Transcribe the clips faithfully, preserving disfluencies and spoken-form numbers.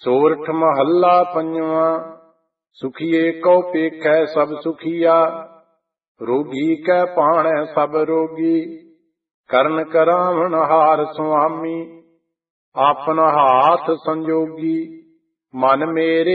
ਸੋਰਠ ਮਹੱਲਾ ਪੰਜਵਾਂ। ਸੁਖੀਏ ਕਉ ਪੇਖੈ ਸਭ ਸੁਖੀਆ, ਰੋਗੀ ਕੈ ਭਾਣੈ ਸਭ ਰੋਗੀ। ਕਰਨ ਕਰਾਵਣ ਹਾਰ ਸੁਆਮੀ, ਆਪਨ ਹਾਥ ਸੰਜੋਗੀ। ਮਨ ਮੇਰੇ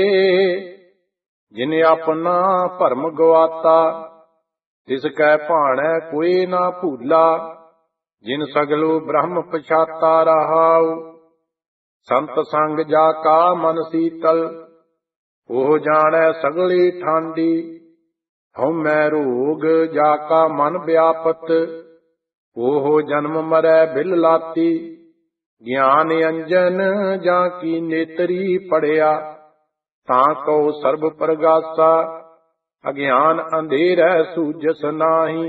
ਜਿਨ ਆਪਣਾ ਭਰਮ ਗਵਾਤਾ, ਤਿਸ ਕੈ ਭਾਣੈ ਕੋਈ ਨਾ ਭੂਲਾ। ਜਿਨ ਸਗਲੋ ਬ੍ਰਹਮ ਪਛਾਤਾ ਰਹਾਉ, ਸੰਤ ਸੰਗ ਜਾ ਕਾ ਮਨ ਸੀਤਲ। ਉਹ ਜਾਣੈ ਸਗਲੀ ਠਾਂਡੀ, ਹਉਮੈ ਰੋਗ ਜਾ ਕਾ ਮਨ ਵਿਆਪਤ। ਉਹ ਜਨਮ ਮਰੈ ਬਿਲ ਲਾਤੀ, ਗਿਆਨ ਅੰਜਨ ਜਾਂ ਕੀ ਨੇਤਰੀ ਪੜਿਆ। ਤਾਂ ਕਉ ਸਰਬ ਪ੍ਰਗਾਸਾ, ਅਗਿਆਨ ਅੰਧੇਰੈ ਸੂਝਸ ਨਾਹੀ।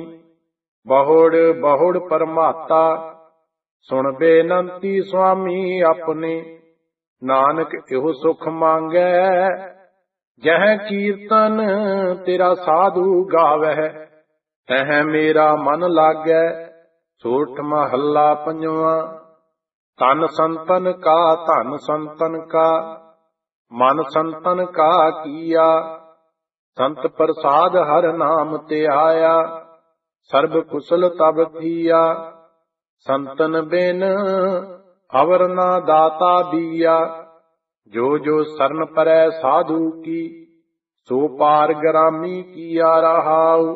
ਬਹੁੜ ਬਹੁੜ ਪਰਮਾਤਾ, ਸੁਣ ਬੇਨੰਤੀ ਸੁਆਮੀ ਆਪਣੇ। ਨਾਨਕ ਇਹੋ ਸੁਖ ਮੰਗੈ, ਜਹ ਕੀਰਤਨ ਤੇਰਾ ਸਾਧੂ ਗਾਵਹਿ। ਤਹ ਮੇਰਾ ਮਨ ਲਾਗੈ। ਸੋਰਠ ਮਹੱਲਾ ਪੰਜਵਾਂ। ਤਨ ਸੰਤਨ ਕਾ ਧਨ ਸੰਤਨ ਕਾ, ਮਨ ਸੰਤਨ ਕਾ ਕੀਆ। ਸੰਤ ਪ੍ਰਸਾਦ ਹਰ ਨਾਮ ਤੇ ਆਇਆ, ਸਰਬ ਕੁਸਲ ਤਬ ਥੀਆ। ਸੰਤਨ ਬਿਨ ਅਵਰ ਨਾ ਦਾਤਾ ਦੀਆ, ਜੋ ਜੋ ਸਰਨ ਪਰੈ ਸਾਧੂ ਕੀ। ਸੋ ਪਾਰ ਗਰਾਮੀ ਕੀਆ ਰਹਾਉ,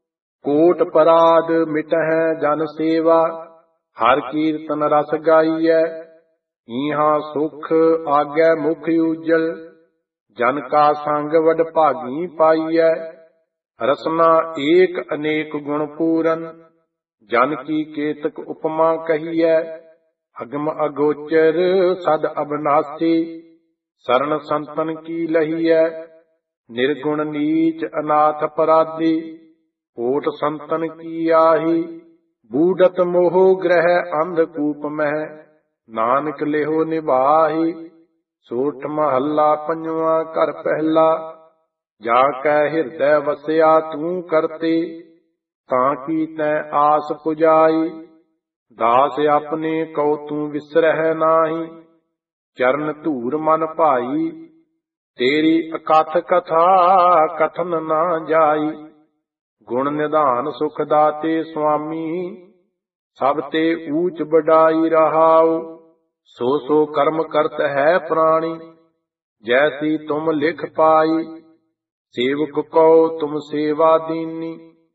ਕੋਟ ਪਰਾਧ ਮਿਟਹਿ ਜਨ ਸੇਵਾ। ਹਰ ਕੀਰਤਨ ਰਸ ਗਾਈਐ, ਈਹਾਂ ਸੁਖ ਆਗੈ ਮੁਖ ਉਜਲ। ਜਨ ਕਾ ਸੰਗ ਵਡ ਭਾਗੀ ਪਾਈਐ, ਰਸਨਾ ਏਕ ਅਨੇਕ ਗੁਣ ਪੂਰਨ। ਜਨ ਕੀ ਕੇਤਕ ਉਪਮਾ ਕਹੀਐ, ਅਗਮ ਅਗੋਚਰ ਸਦ ਅਬਨਾਸੀ। ਸਰਨ ਸੰਤਨ ਕੀ ਲਹੀਐ, ਨਿਰਗੁਣ ਨੀਚ ਅਨਾਥ ਅਪਰਾਧੀ। ਓਟ ਸੰਤਨ ਕੀ ਆਹੀ, ਬੂਡਤ ਮੋਹ ਗ੍ਰਹਿ ਅੰਧਕੂਪ ਮਹਿ। ਨਾਨਕ ਲਿਹੋ ਨਿਭਾਹੀ। ਸੋਰਠ ਮਹੱਲਾ ਪੰਜਵਾਂ। ਘਰ ਪਹਿਲਾ। ਜਾ ਕੈ ਹਿਰਦੈ ਵਸਿਆ ਤੂੰ ਕਰਤੇ, ਤਾਂ ਕੀ ਤੈ ਆਸ ਪੁਜਾਈ। ਦਾਸ ਆਪਣੇ ਕਉ ਤੂੰ ਵਿਸਰਹਿ ਨਾਹੀ, ਚਰਨ ਧੂਰ ਮਨ ਭਾਈ। ਤੇਰੀ ਅਕਥ ਕਥਾ ਕਥਨ ਨਾ ਜਾਈ। ਗੁਣ ਨਿਧਾਨ ਸੁਖ ਦਾਤੇ ਸੁਆਮੀ, ਸਭ ਤੇ ਊਚ ਬਡਾਈ ਰਹਾਉ। ਸੋ ਸੋ ਕਰਮ ਕਰਤ ਹੈ ਪ੍ਰਾਣੀ, ਜੈਸੀ ਤੁਮ ਲਿਖ ਪਾਈ। ਸੇਵਕ ਕਉ ਤੁਮ ਸੇਵਾ ਦੀਨੀ,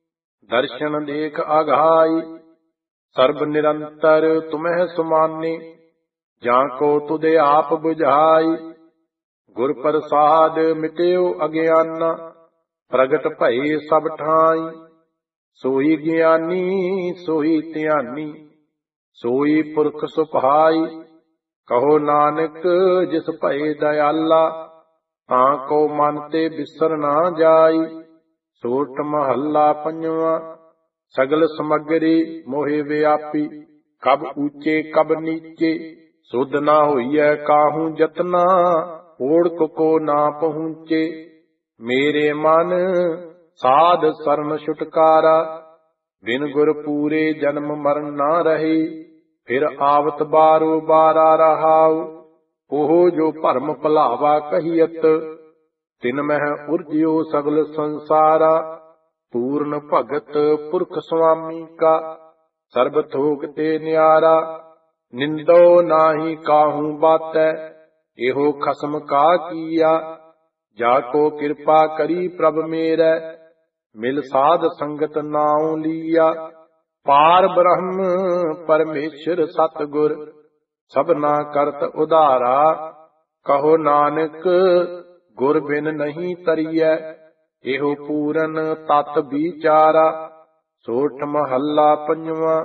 ਦਰਸ਼ਨ ਦੇਖ ਆਘਾਈ। ਸਰਬ ਨਿਰੰਤਰ ਤੁਮਹਿ ਸੁਮਾਨੇ, ਜਾਂ ਕੋ ਤੁਧੇ ਆਪ ਬੁਝਾਈ। ਗੁਰ ਪ੍ਰਸਾਦ ਮਿਟਿਓ ਅਗਿਆਨਾ, ਪ੍ਰਗਟ ਭਏ ਸਭ ਠਾਈ। ਸੋਈ ਗਿਆਨੀ ਸੋਈ ਧਿਆਨੀ, ਸੋਈ ਪੁਰਖ ਸੁਭਾਈ। ਕਹੋ ਨਾਨਕ ਜਿਸ ਭਏ ਦਇਆਲਾ, ਤਾਂ ਕੋ ਮਨ ਤੇ ਬਿਸਰ ਨਾ ਜਾਈ। ਸੋਰਠ ਮਹੱਲਾ ਪੰਜਵਾਂ। ਸਗਲ ਸਮੱਗਰੀ ਮੋਹਿ ਵਿਆਪੀ, ਕਬ ਊਚੇ ਕਬ ਨੀਚੇ। ਸੁਧ ਨਾ ਹੋਈਐ ਕਾਹੂ ਜਤਨਾ, ਓੜਕ ਕੋ ਨਾ ਪਹੁੰਚੇ। ਮੇਰੇ ਮਨ ਸਾਧ ਸਰਨ ਛੁਟਕਾਰਾ, ਬਿਨ ਗੁਰ ਪੂਰੇ ਜਨਮ ਮਰਨ ਨਾ ਰਹੇ। ਫਿਰ ਆਵਤ ਬਾਰੋ ਬਾਰਾ ਰਹਾਉ, ਉਹ ਜੋ ਭਰਮ ਭੁਲਾਵਾ ਕਹੀਅਤ। ਤਿਨ ਮਹਿ ਉਰਜਿਓ ਸਗਲ ਸੰਸਾਰਾ, ਪੂਰਨ ਭਗਤ ਪੁਰਖ ਸੁਆਮੀ ਕਾ। ਸਰਬ ਥੋਕ ਤੇ ਨਿਆਰਾ, ਨਿੰਦੋ ਨਾਹੀ ਕਾਹੂ ਬਾਤੈ। ਇਹੋ ਖਸਮ ਕਾ ਕੀਆ, ਜਾ ਕੋ ਕਿਰਪਾ ਕਰੀ ਪ੍ਰਭ ਮੇਰੈ। ਮਿਲ ਸਾਧ ਸੰਗਤ ਨਾਉ ਲੀਆ, ਪਾਰ ਬ੍ਰਹਮ ਪਰਮੇਸ਼ਰ ਸਤਿਗੁਰ। ਸਭਨਾ ਕਰਤ ਉਧਾਰਾ, ਕਹੋ ਨਾਨਕ ਗੁਰ ਬਿਨ ਨਹੀਂ ਤਰੀਐ। ਇਹੋ ਪੂਰਨ ਤਤ ਵਿਚਾਰਾ। ਸੋਰਠ ਮਹੱਲਾ ਪੰਜਵਾਂ।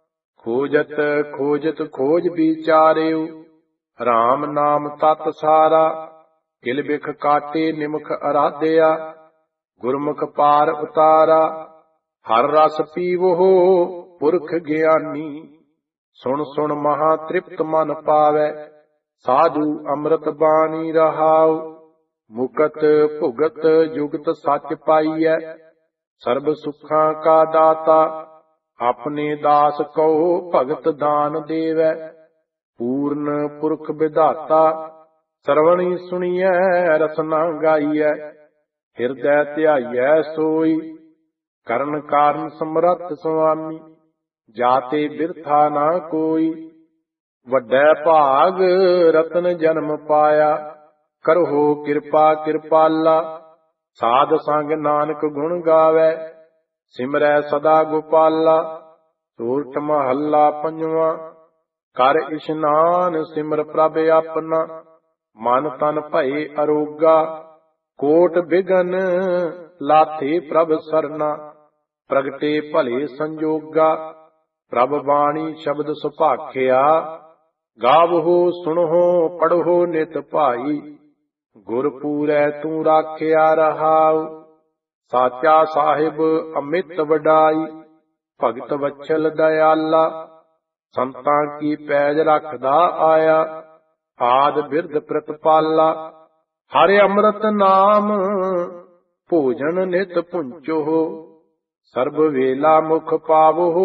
ਖੋਜਤ ਖੋਜਤ ਖੋਜ ਵਿਚਾਰਿਓ, ਰਾਮ ਨਾਮ ਤਤ ਸਾਰਾ। ਕਿਲ ਬਿਖ ਕਾਟੇ ਨਿਮਖ ਅਰਾਧਿਆ, ਗੁਰਮੁਖ ਪਾਰ ਉਤਾਰਾ। ਹਰ ਰਸ ਪੀਵੋ ਪੁਰਖ ਗਿਆਨੀ, ਸੁਣ ਸੁਣ ਮਹਾ ਤ੍ਰਿਪਤ ਮਨ ਪਾਵੈ। ਸਾਧੂ ਅੰਮ੍ਰਿਤ ਬਾਣੀ ਰਹਾਉ, ਮੁਕਤ ਭੁਗਤ ਜੁਗਤ ਸੱਚ ਪਾਈਐ। ਸਰਬ ਸੁੱਖਾਂ ਕਾ ਦਾਤਾ, ਆਪਣੇ ਦਾਸ ਕਉ ਭਗਤ ਦਾਨ ਦੇਵੈ। ਪੂਰਨ ਪੁਰਖ ਵਿਧਾਤਾ, ਸਰਵਣੀ ਸੁਣੀਐ ਰਸਨਾ ਗਾਈਐ, ਹਿਰਦੈ ਧਿਆਈਐ ਸੋਈ। ਕਰਨ ਕਾਰਨ ਸਮਰੱਥ ਸੁਆਮੀ, ਜਾਤੇ ਬਿਰਥਾ ਨਾ ਕੋਈ। ਵੱਡੈ ਭਾਗ ਰਤਨ ਜਨਮ ਪਾਇਆ, ਕਰਹੁ ਕਿਰਪਾ ਕਿਰਪਾਲਾ। ਸਾਧ ਸੰਗ ਨਾਨਕ ਗੁਣ ਗਾਵੈ, ਸਿਮਰੈ ਸਦਾ ਗੋਪਾਲਾ। ਸੂਰਠ ਮਹੱਲਾ ਪੰਜਵਾਂ। ਕਰ ਇਸ਼ਨਾਨ ਸਿਮਰ ਪ੍ਰਭ ਆਪਣਾ, ਮਨ ਤਨ ਭਏ ਅਰੋਗਾ। ਕੋਟ ਬਿਗਨ ਲਾਥੇ ਪ੍ਰਭ ਸਰਨਾ, ਪ੍ਰਗਟੇ ਭਲੇ ਸੰਜੋਗਾ। ਪ੍ਰਭ ਬਾਣੀ ਸ਼ਬਦ ਸੁਭਾਖਿਆ, ਗਾਵਹੋ ਸੁਣਹੁ ਪੜ੍ਹੋ ਨਿਤ ਭਾਈ। ਗੁਰ ਪੂਰੈ ਤੂੰ ਰਾਖਿਆ ਰਹਾਉ, ਸਾਚਾ ਸਾਹਿਬ ਅਮਿਤ ਵਡਾਈ। ਭਗਤ ਵਛਲ ਦਇਆਲਾ, ਸੰਤਾਂ ਕੀ ਪੈਜ ਰੱਖਦਾ ਆਇਆ। ਆਦ ਬਿਰਧ ਪ੍ਰਤਪਾਲਾ, ਹਰਿ ਅੰਮ੍ਰਿਤ ਨਾਮ ਭੋਜਨ ਨਿਤ ਪੁੰਚੋ। ਸਰਬ ਵੇਲਾ ਮੁਖ ਪਾਵੋ,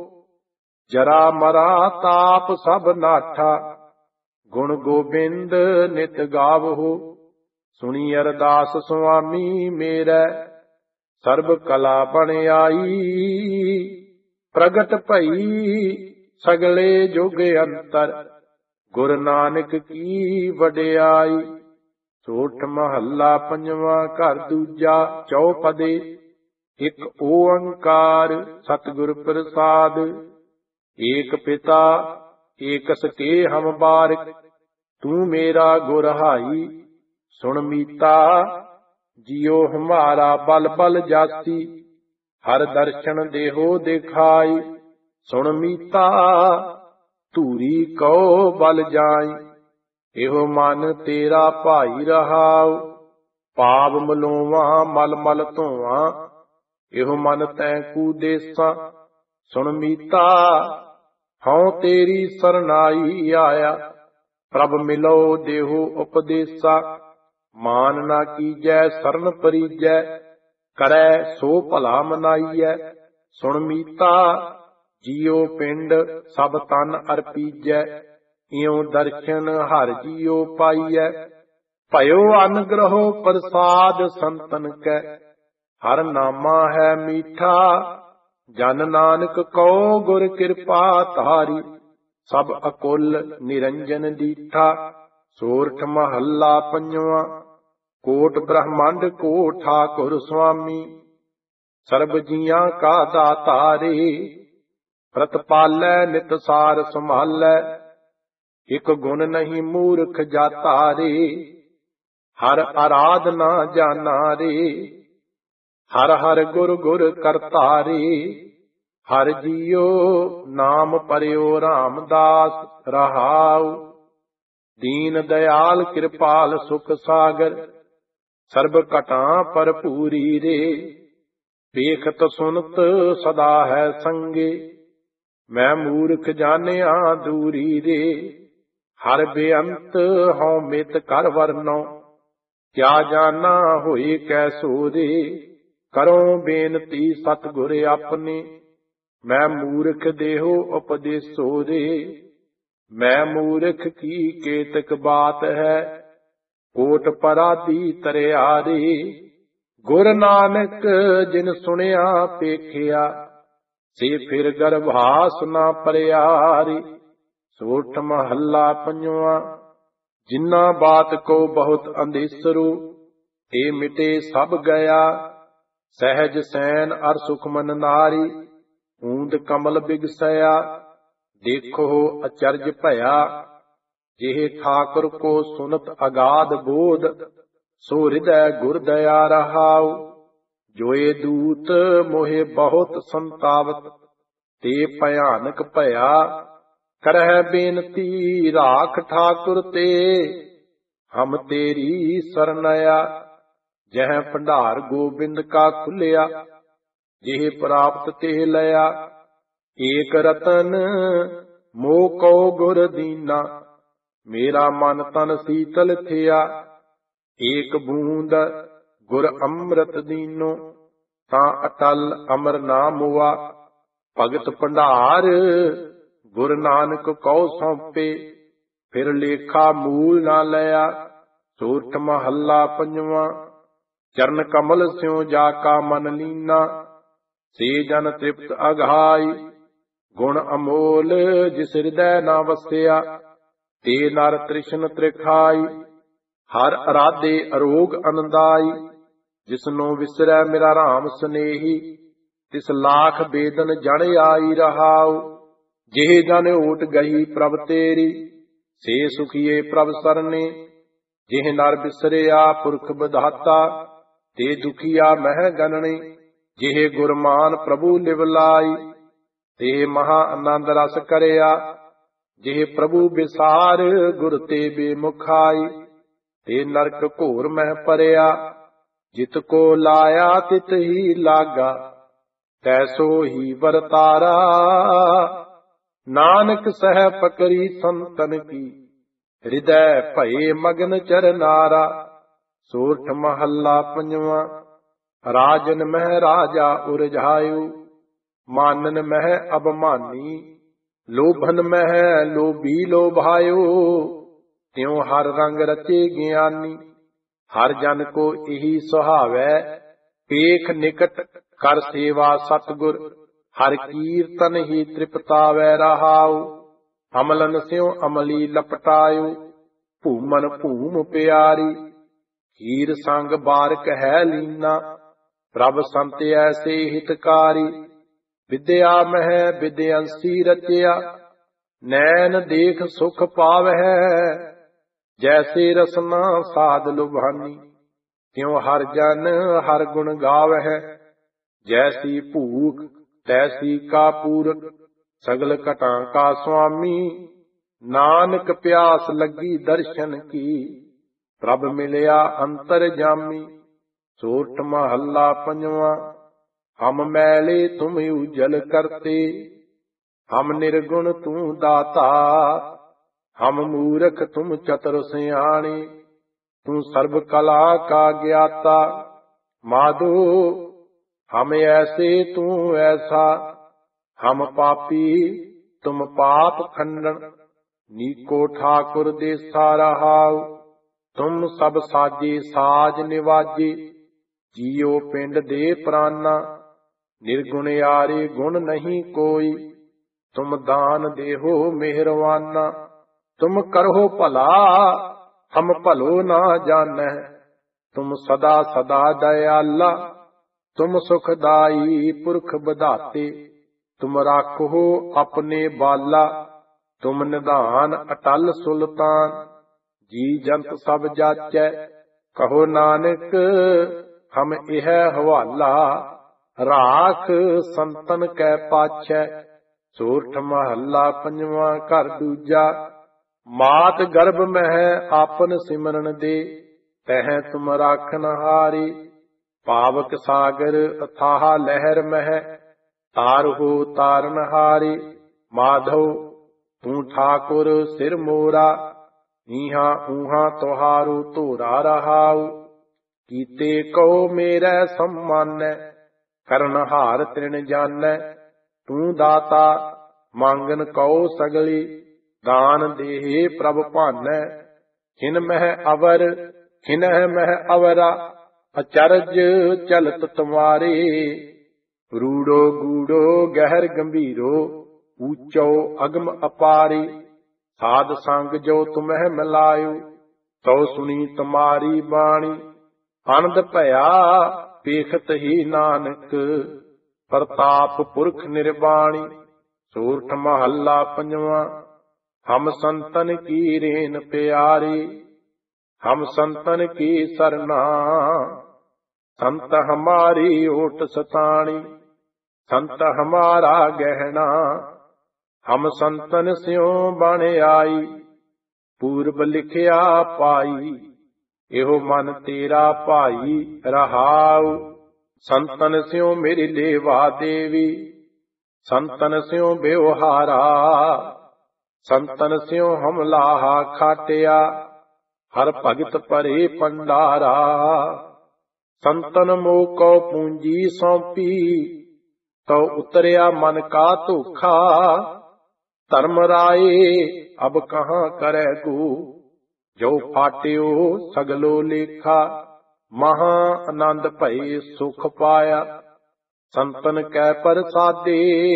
ਜਰਾ ਮਰਾ ਤਾਪ ਸਭ ਨਾਠਾ। ਗੁਣ ਗੋਬਿੰਦ ਨਿਤ ਗਾਵੋ, ਸੁਣੀ ਅਰਦਾਸ ਸੁਆਮੀ ਮੇਰੈ। ਸਰਬ ਕਲਾ ਬਣ ਆਈ, ਪ੍ਰਗਟ ਭਈ ਸਗਲੇ ਜੁਗ ਅੰਤਰ। ਗੁਰ ਨਾਨਕ ਕੀ ਵਡਿਆਈ। ਸੋਠ ਮਹੱਲਾ ਪੰਜਵਾਂ। ਘਰ ਦੂਜਾ ਚੌਪਦੇ। ਇਕ ਓੰਕਾਰ ਸਤਿਗੁਰ ਪ੍ਰਸਾਦ, ਏਕ ਪਿਤਾ ਏਕਸ ਕੇ ਹਮ ਬਾਰਿਕ। ਤੂੰ ਮੇਰਾ ਗੁਰ ਹਾਈ, ਸੁਣ ਮੀਤਾ ਜਿਉ ਹਮਾਰਾ ਬਲ ਬਲ ਜਾਸੀ। ਹਰ ਦਰਸ਼ਨ ਦੇਹੋ ਦਿਖਾਈ, ਸੁਣ ਮੀਤਾ ਧੂਰੀ ਕਉ ਬਲ ਜਾਈ। ਇਹੋ ਮਨ ਤੇਰਾ ਭਾਈ ਰਹਾਉ, ਪਾਪ ਮਲੋਵਾਂ ਮਲ ਮਲ ਧੋਵਾਂ। ਇਹੋ ਮਨ ਤੈ ਕੂਦੇਸਾਂ, ਸੁਣ ਮੀਤਾ ਹਉ ਤੇਰੀ ਸਰਨਾਈ ਆਇਆ। ਪ੍ਰਭ ਮਿਲੋ ਦੇਹੋ ਉਪਦੇਸਾ, ਮਾਨ ਨਾ ਕੀਜੈ ਸਰਨ ਪਰੀਜੈ। ਕਰੈ ਸੋ ਭਲਾ ਮਨਾਈਐ, ਸੁਣ ਮੀਤਾ ਜੀਉ ਪਿੰਡ ਸਭ ਤਨ ਅਰਪੀਜੈ। ਇਉ ਦਰਸ਼ਨ ਹਰਿ ਜੀਉ ਪਾਈਐ। ਭਇਓ ਅਨਗ੍ਰਹੋ ਪ੍ਰਸਾਦ ਸੰਤਨ ਕੈ, ਹਰ ਨਾਮਾ ਹੈ ਮੀਠਾ। ਜਨ ਨਾਨਕ ਕਉ ਗੁਰ ਕਿਰਪਾ ਧਾਰੀ, ਸਭ ਅਕੁਲ ਨਿਰੰਜਨ ਦੀਠਾ। ਸੋਰਠ ਮਹੱਲਾ ਪੰਜਵਾਂ। ਕੋਟ ਬ੍ਰਹਮੰਡ ਕੋ ਠਾਕੁਰ ਸੁਆਮੀ, ਸਰਬ ਜੀਆਂ ਕਾ ਦਾਤਾਰੇ। ਪ੍ਰਤਪਾਲੈ ਨਿਤ ਸਾਰ ਸੰਭਾਲੈ, ਇਕ ਗੁਣ ਨਹੀਂ ਮੂਰਖ ਜਾਤਾ ਰੇ। ਹਰ ਆਰਾਧਨਾ ਜਾਨਾ ਰੇ, ਹਰ ਹਰ ਗੁਰ ਗੁਰ ਕਰਤਾ ਰੇ। ਹਰ ਜੀਉ ਨਾਮ ਪਰਿਓ ਰਾਮਦਾਸ ਰਹਾਉ। ਦੀਨ ਦਇਆਲ ਕਿਰਪਾਲ ਸੁਖ ਸਾਗਰ, ਸਰਬ ਘਟਾਂ ਭਰਪੂਰੀ ਰੇ। ਵੇਖਤ ਸੁਨਤ ਸਦਾ ਹੈ ਸੰਗੇ, ਮੈਂ ਮੂਰਖ ਜਾਣਿਆ ਦੂਰੀ ਰੇ। ਹਰ ਬੇਅੰਤ ਹਉ ਮਿਤ ਕਰ ਵਰਨੋ, ਕਿਆ ਜਾਨਾ ਹੋਏ ਕੈਸੋ ਰੇ। ਕਰੋ ਬੇਨਤੀ ਸਤਿਗੁਰ ਆਪਣੇ, ਮੈਂ ਮੂਰਖ ਦੇਹੋ ਉਪਦੇਸੋ ਰੇ। ਮੈਂ ਮੂਰਖ ਕੀ ਕੇਤਕ ਬਾਤ ਹੈ, ਕੋਟ ਪਰਾਧੀ ਤਰਿਆ ਰੇ। ਗੁਰ ਨਾਨਕ ਜਿਨ ਸੁਣਿਆ ਪੇਖਿਆ, ਸੇ ਫਿਰ ਗਰਭਾਸ ਨਾ ਪਰਿਆ ਰੇ। ਸੋਠ ਮਹੱਲਾ ਪੰਜਵਾਂ। ਜਿਨਾ ਬਾਤ ਕੋ ਬਹੁਤ ਅੰਧੇਸਰੂ, ਏ ਮਿਟੇ ਸਭ ਗਿਆ। ਸਹਿਜ ਸੈਨ ਅਰ ਸੁਖਮਨ ਨਾਰੀ, ਊਂਦ ਕਮਲ ਬਿਗਸਇਆ। ਦੇਖੋ ਅਚਰਜ ਭਇਆ, ਜਿਹੇ ਠਾਕੁਰ ਕੋ ਸੁਨਤ ਅਗਾਧ ਬੋਧ। ਸੋ ਹਿਰਦੈ ਗੁਰ ਦਇਆ ਰਹਾਉ, ਜੋਏ ਦੂਤ ਮੋਹਿ ਬਹੁਤ ਸੰਤਾਵਤ। ਤੇ ਭਿਆਨਕ ਭਇਆ, ਕਰਹਿ ਬੇਨਤੀ ਰਾਖ ਠਾਕੁਰ ਤੇ। ਹਮ ਤੇਰੀ ਸਰਨਇਆ, ਜਹ ਭੰਡਾਰ ਗੋਬਿੰਦ ਕਾ ਖੁੱਲਿਆ। ਜਿਹੇ ਪ੍ਰਾਪਤ ਤੇ ਲਿਆ, ਏਕ ਰਤਨ ਮੋਹ ਕਉ ਗੁਰ ਦੀਨਾ। ਮੇਰਾ ਮਨ ਤਨ ਸੀਤਲ ਥਿਆ, ਏਕ ਬੂੰਦ ਗੁਰ ਅੰਮ੍ਰਿਤ ਦੀਨੋ। ਤਾਂ ਅਟਲ ਅਮਰ ਨਾ ਮੁਆ, ਭਗਤ ਭੰਡਾਰ ਗੁਰ ਨਾਨਕ ਕਉ ਸੌਂਪੇ। ਫਿਰ ਲੇਖਾ ਮੂਲ ਨਾ ਲਿਆ। ਸੂਰਠ ਮਹੱਲਾ ਪੰਜਵਾਂ। ਚਰਨ ਕਮਲ ਸਿਉ ਜਾ ਕਾ ਮਨ ਲੀਨਾ, ਸੇ ਜਨ ਤ੍ਰਿਪਤ ਅਘਾਈ। ਗੁਣ ਅਮੋਲ ਜਿਸ ਹਿਰਦੈ ਨਾ ਵਸਿਆ, ਤੇ ਨਰ ਤ੍ਰਿਸ਼ਨ ਤ੍ਰਿਖਾਈ। ਹਰ ਅਰਾਧੇ ਅਰੋਗ ਅਨੰਦਾਈ, ਜਿਸਨੂੰ ਵਿਸਰੈ ਮੇਰਾ ਰਾਮ ਸਨੇਹੀ। ਤਿਸ ਲਾਖ ਬੇਦਨ ਜਣ ਆਈ ਰਹਾਉ, ਜਿਹੇ ਜਨ ਓਟ ਗਈ ਪ੍ਰਭ ਤੇਰੀ। ਸੇ ਸੁਖੀਏ ਪ੍ਰਭ ਸਰਨੇ, ਜਿਹ ਨਰ ਬਿਸਰਿਆ ਪੁਰਖ ਵਿਧਾਤਾ। ਤੇ ਦੁਖੀਆ ਮਹਿ ਗਨਣੇ, ਜਿਹੇ ਗੁਰਮਾਨ ਪ੍ਰਭੂ ਲਿਵ ਲਾਈ। ਤੇ ਮਹਾ ਆਨੰਦ ਰਸ ਕਰਿਆ, ਜਿਹੇ ਪ੍ਰਭੂ ਵਿਸਾਰ ਗੁਰ ਤੇ ਬੇਮੁਖਾਈ। ਤੇ ਨਰਕ ਘੋਰ ਮਹਿ ਪਰਿਆ, ਜਿਤ ਕੋ ਲਾਇਆ ਤਿਤ ਹੀ ਲਾਗਾ। ਤੈਸੋ ਹੀ ਵਰਤਾਰਾ, ਨਾਨਕ ਸਹਿ ਪਕਰੀ ਸੰਤਨ ਕੀ। ਹਿਰਦੈ ਭਏ ਮਗਨ ਚਰਨਾਰਾ। ਸੋਰਠ ਮਹੱਲਾ ਪੰਜਵਾਂ। ਰਾਜਨ ਮਹਿ ਰਾਜਾ ਉਰਝਾਇਓ, ਮਾਨਨ ਮਹਿ ਅਭਮਾਨੀ। ਲੋਭਨ ਮਹਿ ਲੋਭੀ ਲੋਭਾਇਓ, ਤਿਉ ਹਰ ਰੰਗ ਰਚੇ ਗਿਆਨੀ। ਹਰ ਜਨ ਕੋ ਇਹੀ ਸੁਹਾਵੈ, ਪੇਖ ਨਿਕਟ ਕਰ ਸੇਵਾ ਸਤਿਗੁਰ। ਹਰ ਕੀਰਤਨ ਹੀ ਤ੍ਰਿਪਤਾਵੈ ਰਹਾਉ, ਅਮਲਨ ਸਿਉ ਅਮਲੀ ਲਪਟਾਇਓ। ਭੂਮਨ ਭੂਮ ਪਿਆਰੀ, ਹੀਰ ਸੰਗ ਬਾਰਕ ਹੈ ਲੀਨਾ। ਪ੍ਰਭ ਸੰਤ ਐਸੇ ਹਿਤਕਾਰੀ, ਵਿਦਿਆ ਮਹਿ ਵਿਦਿਅੰਸੀ ਰਚਿਆ। ਨੈਣ ਦੇਖ ਸੁਖ ਪਾਵਹਿ, ਜੈਸੇ ਰਸਨਾ ਸਾਧ ਲੁਭਾਨੀ। ਤਿਉ ਹਰ ਜਨ ਹਰ ਗੁਣ ਗਾਵਹਿ, ਜੈਸੀ ਭੂਖ ਤੈਸੀ ਕਾ ਪੂਰਕ। ਸਗਲ ਘਟਾਂ ਕਾ ਸੁਆਮੀ, ਨਾਨਕ ਪਿਆਸ ਲੱਗੀ ਦਰਸ਼ਨ ਕੀ। ਪ੍ਰਭ ਮਿਲਿਆ ਅੰਤਰ ਜਾਮੀ। ਸੋਰਠ ਮਹੱਲਾ ਪੰਜਵਾਂ। ਹਮ ਮੈਲੇ ਤੁਮ ਉਜਲ ਕਰਤੇ, ਹਮ ਨਿਰਗੁਣ ਤੂੰ ਦਾਤਾ। ਹਮ ਮੂਰਖ ਤੁਮ ਚਤੁਰ ਸਿਆਣੇ, ਤੂੰ ਸਰਬ ਕਲਾ ਕਾ ਗਿਆਤਾ। ਮਾਧੋ ਹਮ ਐਸੇ ਤੂੰ ਐਸਾ, ਹਮ ਪਾਪੀ ਤੁਮ ਪਾਪ ਖੰਡਨ। ਨੀਕੋ ਠਾਕੁਰ ਦੇਸਾ ਰਹਾਉ, ਤੁਮ ਸਭ ਸਾਜੇ ਸਾਜ ਨਿਵਾਜੇ। ਜੀਉ ਪਿੰਡ ਦੇ ਪ੍ਰਾਨਾ, ਨਿਰਗੁਣ ਯਾਰੇ ਗੁਣ ਨਹੀਂ ਕੋਈ। ਤੁਮ ਦਾਨ ਦੇਹੋ ਮਿਹਰਵਾਨਾ, ਤੁਮ ਕਰਹੁ ਭਲਾ ਹਮ ਭਲੋ ਨਾ ਜਾਣੈ। ਤੁਮ ਸਦਾ ਸਦਾ ਦਇਆਲਾ, ਤੁਮ ਸੁਖਦਾਈ ਪੁਰਖ ਵਿਧਾਤੇ। ਤੁਮ ਰਾਖੋ ਆਪਣੇ ਬਾਲਾ, ਤੁਮ ਨਿਧਾਨ ਅਟਲ ਸੁਲਤਾਨ। ਜੀ ਜੰਤ ਸਭ ਜਾਚੈ, ਕਹੋ ਨਾਨਕ ਹਮ ਇਹ ਹਵਾਲਾ। ਰਾਖ ਸੰਤਨ ਕੈ ਪਾਛੈ। ਸੋਰਠ ਮਹੱਲਾ ਪੰਜਵਾਂ। ਘਰ ਦੂਜਾ। ਮਾਤ ਗਰਭ ਮਹਿ ਆਪਨ ਸਿਮਰਨ ਦੇ, ਤਹਿ ਤੁਮ ਰਾਖਨ ਹਾਰੀ। ਪਾਵਕ ਸਾਗਰ ਅਥਾਹ ਲਹਿਰ ਮਹਿ, ਤਾਰਹੁ ਤਾਰਨ ਹਾਰੀ। ਮਾਧੋ ਤੂੰ ਠਾਕੁਰ ਸਿਰ ਮੋਰਾ, ਈਹਾਂ ਊਹਾਂ ਤੁਹਾਰੂ ਧੋਰਾ ਰਹਾਉ। ਕੀਤੇ ਕਉ ਮੇਰੈ ਸੰਮਾਨੈ, ਕਰਨਹਾਰ ਤ੍ਰਿਣ ਜਾਣੈ। ਤੂੰ ਦਾਤਾ ਮੰਗਨ ਕਉ ਸਗਲੀ, ਦਾਨ ਦੇਹਿ ਪ੍ਰਭ ਭਾਨੈ। ਖਿਨ ਮਹਿ ਅਵਰ ਖਿਨਹਿ ਮਹਿ ਅਵਰਾ, ਅਚਰਜ ਚਲਤ ਤੁਮਾਰੇ। ਰੂੜੋ ਗੂੜੋ ਗਹਿਰ ਗੰਭੀਰੋ, ਊਚੋ ਅਗਮ ਅਪਾਰੀ। ਸਾਧ ਸੰਗ ਜੋ ਤੁਮਹਿ ਮਿਲਾਇਓ, ਤਉ ਸੁਣੀ ਤੁਮਾਰੀ ਬਾਣੀ। ਆਨੰਦ ਭਇਆ ਪੇਖਤ ਹੀ ਨਾਨਕ, ਪ੍ਰਤਾਪ ਪੁਰਖ ਨਿਰਬਾਣੀ। ਸੋਰਠ ਮਹੱਲਾ ਪੰਜਵਾਂ। ਹਮ ਸੰਤਨ ਕੀ ਰੇਨ ਪਿਆਰੀ, ਹਮ ਸੰਤਨ ਕੀ ਸਰਨਾ। ਸੰਤ ਹਮਾਰੀ ਓਟ ਸਤਾਣੀ, ਸੰਤ ਹਮਾਰਾ ਗਹਿਣਾ। ਹਮ ਸੰਤਨ ਸਿਉ ਬਣ ਆਈ, ਪੂਰਬ ਲਿਖਿਆ ਪਾਈ। ਇਹੋ ਮਨ ਤੇਰਾ ਭਾਈ ਰਹਾਉ, ਸੰਤਨ ਸਿਉ ਮੇਰੀ ਲੇਵਾ ਦੇਵੀ। ਸੰਤਨ ਸਿਉ ਬਿਵਹਾਰਾ, ਸੰਤਨ ਸਿਉ ਹਮ ਲਾਹਾ ਖਾਟਿਆ। ਹਰ ਭਗਤ ਭਰੇ ਭੰਡਾਰਾ, ਸੰਤਨ ਮੋਹ ਕਉ ਪੂੰਜੀ ਸੌਂਪੀ। ਤਉ ਉਤਰਿਆ ਮਨ ਕਾ ਧੋਖਾ, ਧਰਮ ਰਾਏ ਅਬ ਕਹਾਂ ਕਰੈ ਕੋ, ਜੋ ਫਾਟਿਓ ਸਗਲੋ ਲੇਖਾ। ਮਹਾ ਆਨੰਦ ਭਏ ਸੁਖ ਪਾਇਆ, ਸੰਤਨ ਕੈ ਪ੍ਰਸਾਦੇ।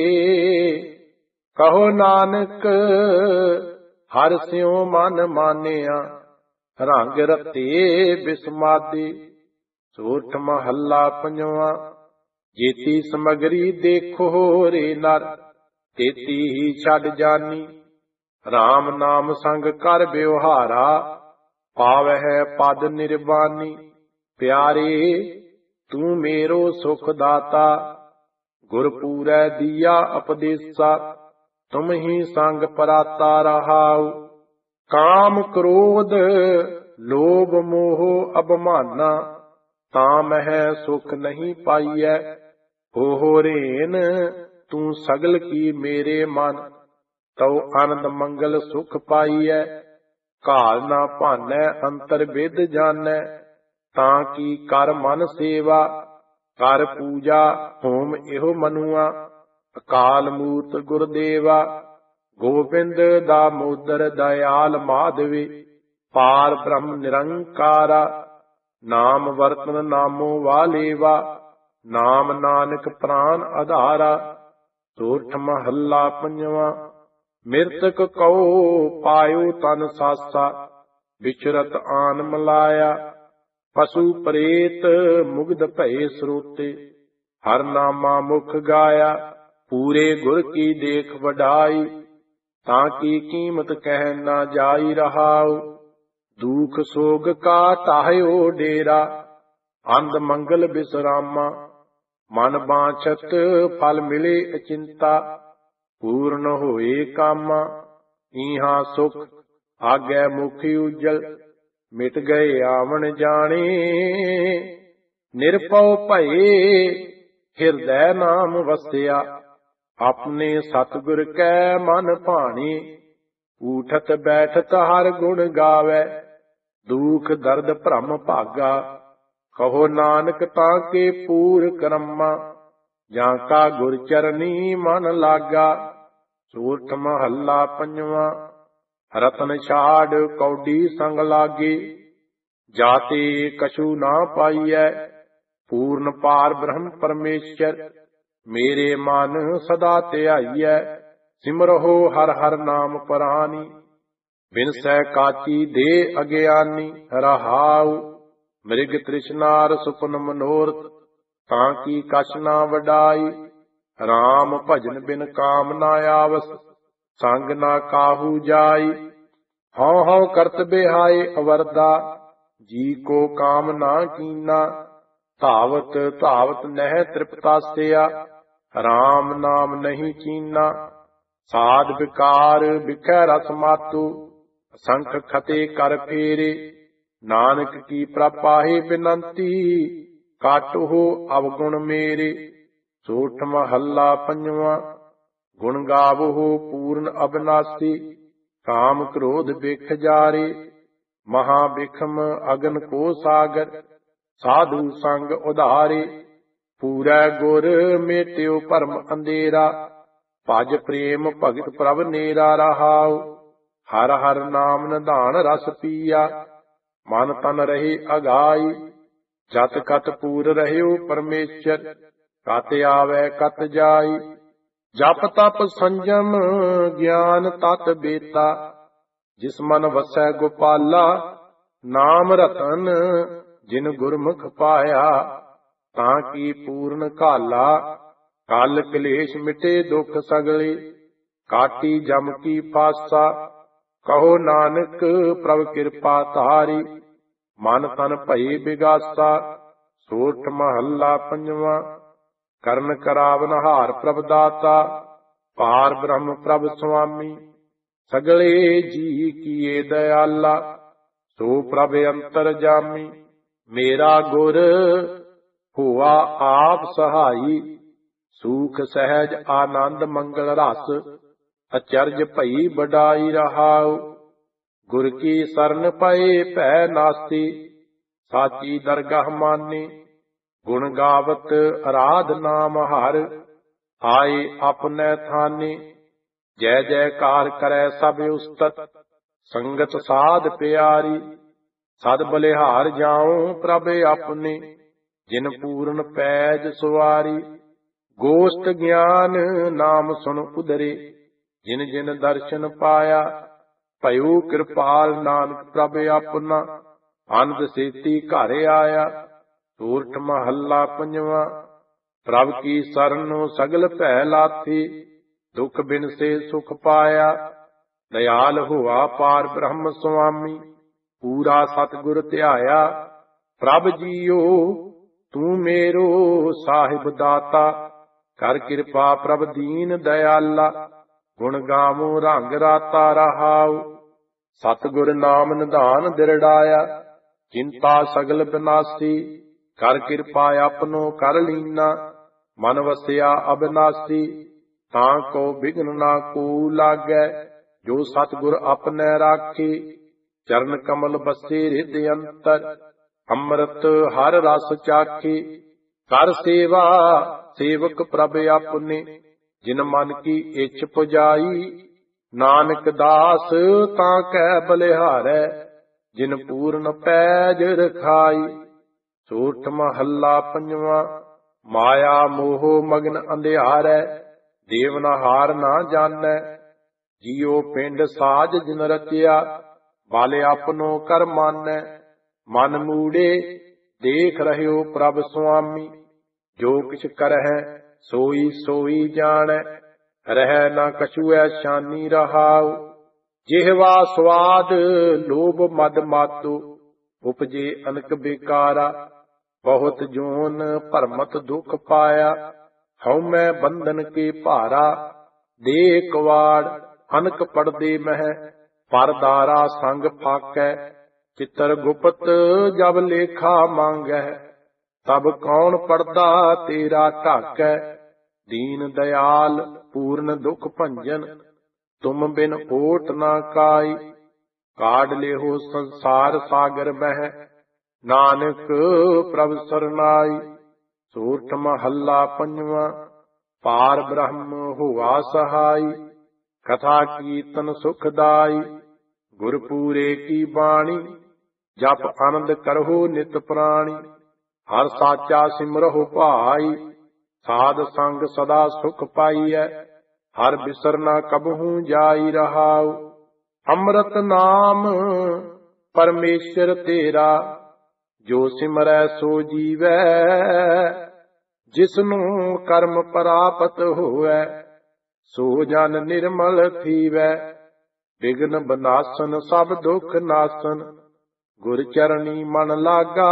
ਕਹੋ ਨਾਨਕ ਹਰਿ ਸਿਉ ਮਨ ਮਾਨਿਆ, ਰੰਗ ਰਤੇ ਬਿਸਮਾਦੇ। ਸੋਰਠ ਮਹੱਲਾ ਪੰਜਵਾਂ। ਜੇਤੀ ਸਮਗਰੀ ਦੇਖੋ ਰੇ ਨਰ, ਤੇਤੀ ਹੀ ਛੱਡ ਜਾਨੀ। RAM ਨਾਮ ਸੰਗ ਕਰ ਬਿਵਹਾਰਾ, ਪਾਵਹਿ ਪਦ ਨਿਰਵਾਨੀ। ਪਿਆਰੇ ਤੂੰ ਮੇਰੋ ਸੁਖ ਦਾਤਾ, ਗੁਰ ਪੂਰੈ ਦੀਆ ਉਪਦੇਸਾ। ਤੁਮ ਹੀ ਸੰਗ ਪਰਾਤਾ ਰਹਾਉ, ਕਾਮ ਕ੍ਰੋਧ ਲੋਭ ਮੋਹ ਅਭਮਾਨਾ। ਤਾਂ ਮਹਿ ਸੁਖ ਨਹੀਂ ਪਾਈਐ, ਹੋ ਰੇਨ ਤੂੰ ਸਗਲ ਕੀ ਮੇਰੇ ਮਨ। ਤਉ ਆਨੰਦ ਮੰਗਲ ਸੁਖ ਪਾਈਐ, ਘਾਲ ਨਾ ਭਾਨੈ ਅੰਤਰ ਵਿਦ ਜਾਣੈ। ਤਾਂ ਕੀ ਕਰ ਮਨ ਸੇਵਾ, ਕਰ ਪੂਜਾ ਹੋਮ ਇਹੋ ਮਨੁਆ। ਅਕਾਲ ਮੂਰਤ ਗੁਰਦੇਵਾ, ਗੋਬਿੰਦ ਦਾਮੋਦਰ ਦਇਆਲ ਮਾਧਵੇ। ਪਾਰ ਬ੍ਰਹਮ ਨਿਰੰਕਾਰਾ, ਨਾਮ ਵਰਤਨ ਨਾਮੋ ਵਾਲੇਵਾ। ਨਾਮ ਨਾਨਕ ਪ੍ਰਾਨ ਆਧਾਰਾ। ਸੋਰਠ ਮਹੱਲਾ ਪੰਜਵਾਂ। ਮਿਰਤਕ ਕਉ ਪਾਇਓ ਤਨ ਸਾਸਾ, ਵਿਚਰਤ ਆਨ ਮਲਾਇਆ। ਪਸ਼ੂ ਪ੍ਰੇਤ ਮੁਗਧ ਭਏ ਸਰੋਤੇ, ਹਰ ਨਾਮਾ ਮੁਖ ਗਾਇਆ। ਪੂਰੇ ਗੁਰ ਕੀ ਦੇਖ ਵਡਾਈ, ਤਾਂ ਕੀ ਕੀਮਤ ਕਹਿ ਨਾ ਜਾਈ ਰਹਾਉ। ਦੁਖ ਸੋਗ ਕਾ ਟਾਹਿਓ ਡੇਰਾ, ਅੰਧ ਮੰਗਲ ਬਿਸਰਾਮਾ। ਮਨ ਬਾਛਤ ਫਲ ਮਿਲੇ ਅਚਿੰਤਾ, ਪੂਰਨ ਹੋਏ ਕਾਮਾ। ਈਹਾਂ ਸੁਖ ਆਗੈ ਮੁਖ ਉਜਲ, ਮਿਟ ਗਏ ਆਵਣ ਜਾਣੇ। ਨਿਰਭਉ ਭਏ ਹਿਰਦੈ ਨਾਮ ਵਸਿਆ, ਆਪਣੇ ਸਤਿਗੁਰ ਕੈ ਮਨ ਭਾਣੇ। ਊਠਤ ਬੈਠਤ ਹਰ ਗੁਣ ਗਾਵੈ, ਦੁਖ ਦਰਦ ਭ੍ਰਮ ਭਾਗਾ। ਕਹੋ ਨਾਨਕ ਤਾਂ ਕੇ ਪੂਰ ਕਰਮਾ, ਜਾਂ ਕਾ ਗੁਰ ਚਰਨੀ ਮਨ ਲਾਗਾ। ਸੋਰਠ ਮਹੱਲਾ ਪੰਜਵਾਂ। ਰਤਨ ਛਾੜ ਕੌਡੀ ਸੰਗ ਲਾਗੇ, ਜਾਤੇ ਕਛੂ ਨਾ ਪਾਈਐ। ਪੂਰਨ ਪਾਰ ਬ੍ਰਹਮ ਪਰਮੇਸ਼ਰ, ਮੇਰੇ ਮਨ ਸਦਾ ਧਿਆਈਐ। ਸਿਮਰਹੁ ਹਰ ਹਰ ਨਾਮ ਪਰਾਨੀ, ਬਿਨਸੈ ਕਾਚੀ ਦੇ ਅਗਿਆਨੀ। ਰਹਾਉ ਮ੍ਰਿਗ ਤ੍ਰਿਸ਼ਨਾਰ ਸੁਪਨ ਮਨੋਰਥ, ਤਾਂ ਕੀ ਕਛ ਨਾ ਵਡਾਈ। RAM ਭਜਨ ਬਿਨ ਕਾਮ ਨਾ ਆਵਸ, ਸੰਗ ਨਾ ਕਾਹੂ ਜਾਈ। ਹਉ ਹਉ ਕਰਤ ਬਿਹਾਏ ਅਵਰਦਾ, ਜੀ ਕੋ ਕਾਮ ਨਾ ਕੀਨਾ। ਧਾਵਤ ਧਾਵਤ ਨਹਿ ਤ੍ਰਿਪਤਾਸਿਆ, RAM ਨਾਮ ਨਹੀਂ ਚੀਨਾ। ਸਾਧ ਵਿਕਾਰ ਵਿਖੈ ਰਸ ਮਾਤੂ, ਅਸੰਖ ਖਤੇ ਕਰ ਫੇਰੇ। ਨਾਨਕ ਕੀ ਪ੍ਰਪਾਹੇ ਬਿਨੰਤੀ, ਕਾਟੋ ਅਵਗੁਣ ਮੇਰੇ। ਸੋਰਠ ਮਹੱਲਾ ਪੰਜਵਾਂ। ਗੁਣ ਗਾਵੋ ਪੂਰਨ ਅਬਨਾਸੀ, ਕਾਮ ਕ੍ਰੋਧ ਬਿਖ ਜਾਰੇ। ਮਹਾ ਬਿਖਮ ਅਗਨ ਕੋ ਸਾਗਰ, ਸਾਧੂ ਸੰਗ ਉਧਾਰੇ। ਪੂਰੈ ਗੁਰ ਮੇਟਿਓ ਭਰਮ ਅੰਧੇਰਾ, ਭਜ ਪ੍ਰੇਮ ਭਗਤ ਪ੍ਰਭ ਨੇਰਾ। ਰਹਾਉ ਹਰ ਹਰ ਨਾਮ ਨਿਧਾਨ ਰਸ ਪੀਆ, ਮਨ ਤਨ ਰਹੇ ਅਗਾਈ। ਜਤ ਕਤ ਪੂਰ ਰਹਿਓ ਪਰਮੇਸ਼ਰ, ਕਤ ਆਵੈ ਕਤ ਜਾਈ। ਜਪ ਤਪ ਸੰਜਮ ਗਿਆਨ ਤਤ ਬੇਤਾ, ਜਿਸ ਮਨ ਵਸੈ ਗੋਪਾਲਾ। ਨਾਮ ਰਤਨ ਜਿਨ ਗੁਰਮੁਖ ਪਾਇਆ, ਤਾਂ ਕੀ ਪੂਰਨ ਘਾਲਾ। ਕਲ ਕਲੇਸ਼ ਮਿਟੇ ਦੁਖ ਸਗਲੇ, ਕਾਟੀ ਜਮ ਕੀ ਫਾਸਾ। ਕਹੋ ਨਾਨਕ ਪ੍ਰਭ ਕਿਰਪਾ ਧਾਰੀ, ਮਨ ਤਨ ਭਏ ਬਿਗਾਸਾ। ਸੋਰਠ ਮਹੱਲਾ ਪੰਜਵਾਂ। ਕਰਨ ਕਰਾਵਨ ਹਾਰ ਪ੍ਰਭ ਦਾਤਾ, ਪਾਰ ਬ੍ਰਹਮ ਪ੍ਰਭ ਸੁਆਮੀ। ਸਗਲੇ ਜੀ ਕੀਏ ਦਇਆਲਾ, ਸੋ ਪ੍ਰਭ ਅੰਤਰ ਜਾਮੀ। ਮੇਰਾ ਗੁਰ ਹੋਆ ਆਪ ਸਹਾਈ, ਸੂਖ ਸਹਿਜ ਆਨੰਦ ਮੰਗਲ ਰਸ। ਅਚਰਜ ਭਈ ਵਡਾਈ। ਰਹਾਉ ਗੁਰ ਕੀ ਸਰਨ ਪਏ ਭੈ ਨਾਸਤੀ, ਸਾਚੀ ਦਰਗਾਹ ਮਾਨੇ। ਗੁਣ ਗਾਵਤ ਅਰਾਧ ਨਾਮ ਹਰ, ਆਏ ਆਪਨੇ ਥਾਨੇ। ਜੈ ਜੈਕਾਰ ਕਰੈ ਸਭ ਉਸਤਤ, ਸੰਗਤ ਸਾਧ ਪਿਆਰੀ। ਸਦ ਬਲਿਹਾਰ ਜਾਉ ਪ੍ਰਭ ਆਪਣੇ, ਜਿਨ ਪੂਰਨ ਪੈਜ ਸੁਆਰੀ। ਗੋਸ਼ਟ ਗਿਆਨ ਨਾਮ ਸੁਣ ਉਦਰੇ, ਜਿਨ ਜਿਨ ਦਰਸ਼ਨ ਪਾਇਆ। ਭਇਓ ਕਿਰਪਾਲ ਨਾਨਕ ਪ੍ਰਭ ਆਪਣਾ, ਅਨੰਦ ਸੇਤੀ ਘਰ ਆਇਆ। ਸੂਰਠ ਮਹੱਲਾ ਪੰਜਵਾਂ। ਪ੍ਰਭ ਕੀ ਸਰਨੁ ਸਗਲ ਭੈ ਲਾਥੀ, ਦੁਖ ਬਿਨ ਸੇ ਸੁਖ ਪਾਇਆ। ਦਇਆਲ ਹੋਆ ਪਾਰ ਬ੍ਰਹਮ ਸੁਆਮੀ, ਪੂਰਾ ਸਤਿਗੁਰ ਧਿਆਇਆ। ਪ੍ਰਭ ਜੀਓ ਤੂੰ ਮੇਰੋ ਸਾਹਿਬ ਦਾਤਾ, ਕਰ ਕਿਰਪਾ ਪ੍ਰਭ ਦੀਨ ਦਇਆਲਾ। ਗੁਣ ਗਾਵੋ ਰੰਗ ਰਾਤਾ ਰਹਾਉ, ਸਤਿਗੁਰ ਨਾਮ ਨਿਧਾਨ ਦਿਰੜਾਇਆ। ਚਿੰਤਾ ਸਗਲ ਬਿਨਾਸੀ, ਕਰ ਕਿਰਪਾ ਆਪਨੋ ਕਰ ਲੀਨਾ। ਮਨ ਵਸਿਆ ਅਬਿਨਾਸੀ, ਤਾਂ ਕੋ ਬਿਘਨ ਨਾ ਕੋ ਲਾਗੈ। ਜੋ ਸਤਿਗੁਰ ਆਪਣੈ ਰਾਖੇ, ਚਰਨ ਕਮਲ ਬਸੇ ਰਿਦ ਅੰਤਰ। ਅੰਮ੍ਰਿਤ ਹਰ ਰਸ ਚਾਖੇ, ਕਰ ਸੇਵਾ ਸੇਵਕ ਪ੍ਰਭ ਆਪਣੇ। ਜਿਨ ਮਨ ਕੀ ਇੱਛ ਪੁਜਾਈ, ਨਾਨਕ ਦਾਸ ਤਾਂ ਕਹਿ ਬਲਿਹਾਰੈ। ਜਿਨ ਪੂਰਨ ਪੈਜ ਰਖਾਈ। ਸੂਰਠ ਮਹੱਲਾ ਪੰਜਵਾਂ। ਮਾਇਆ ਮੋਹ ਮਗਨ ਅੰਧਿਆਰੈ, ਦੇਵਨਹਾਰ ਨਾ ਜਾਣੈ। ਜੀਉ ਪਿੰਡ ਸਾਜ ਜਿਨ ਰਚਿਆ, ਬਲ ਆਪਨੋ ਕਰ ਮਾਨੈ। ਮਨ ਮੂੜੇ ਦੇਖ ਰਹਿਓ ਪ੍ਰਭ ਸੁਆਮੀ, ਜੋ ਕਿਛ ਕਰਹਿ ਸੋਈ ਸੋਈ ਜਾਣੈ। ਰਹਿ ਨਾ ਕਛੂ ਐਸ਼ਾਨੀ ਰਹਾਉ, ਜਿਹਵਾ ਸਵਾਦ ਲੋਭ ਮਦ ਮਾਤੋ। ਉਪਜੇ ਅਨਕ ਬੇਕਾਰਾ, ਬਹੁਤ ਜੋਨ ਭਰਮਤ ਦੁਖ ਪਾਇਆ। ਹਉਮੈ ਬੰਧਨ ਕੇ ਭਾਰਾ, ਦੇ ਕਵਾੜ ਅਨਕ ਪੜਦੇ ਮਹਿ। ਪਰਦਾਰਾ ਸੰਗ ਫਾਕੈ, ਚਿਤਰ ਗੁਪਤ ਜਬ ਲੇਖਾ ਮੰਗੈ। ਤਬ ਕੌਣ ਪੜਦਾ ਤੇਰਾ ਢਾਕੈ। ਦੀਨ ਦਇਆਲ ਪੂਰਨ ਦੁਖ ਭੰਜਨ, ਤੁਮ ਬਿਨ ਓਟ ਨਾ ਕਾਈ। ਕਾਢ ਲਿਹੋ ਸੰਸਾਰ ਸਾਗਰ ਮਹਿ, ਨਾਨਕ ਪ੍ਰਭ ਸਰਨਾਈ। ਸੂਰਠ ਮਹੱਲਾ ਪੰਜਵਾਂ। ਪਾਰ ਬ੍ਰਹਮ ਹੋਆ ਸਹਾਈ, ਕਥਾ ਕੀਰਤਨ ਸੁਖਦਾਈ। ਗੁਰਪੂਰੇ ਕੀ ਬਾਣੀ, ਜਪ ਆਨੰਦ ਕਰਹੁ ਨਿਤ ਪ੍ਰਾਣੀ। ਹਰ ਸਾਚਾ ਸਿਮਰਹੁ ਭਾਈ, ਸਾਧ ਸੰਗ ਸਦਾ ਸੁਖ ਪਾਈਐ। ਹਰ ਬਿਸਰ ਨਾ ਕਬਹੂ ਜਾਈ ਰਹਾਉ, ਅੰਮ੍ਰਿਤ ਨਾਮ ਪਰਮੇਸ਼ਰ ਤੇਰਾ। ਜੋ ਸਿਮਰੈ ਸੋ ਜੀਵੈ, ਜਿਸਨੂੰ ਕਰਮ ਪ੍ਰਾਪਤ ਹੋਵੈ। ਸੋ ਜਨ ਨਿਰਮਲ ਥੀਵੈ, ਬਿਘਨ ਬਨਾਸਨ ਸਭ ਦੁਖ ਨਾਸਨ। ਗੁਰ ਚਰਣੀ ਮਨ ਲਾਗਾ,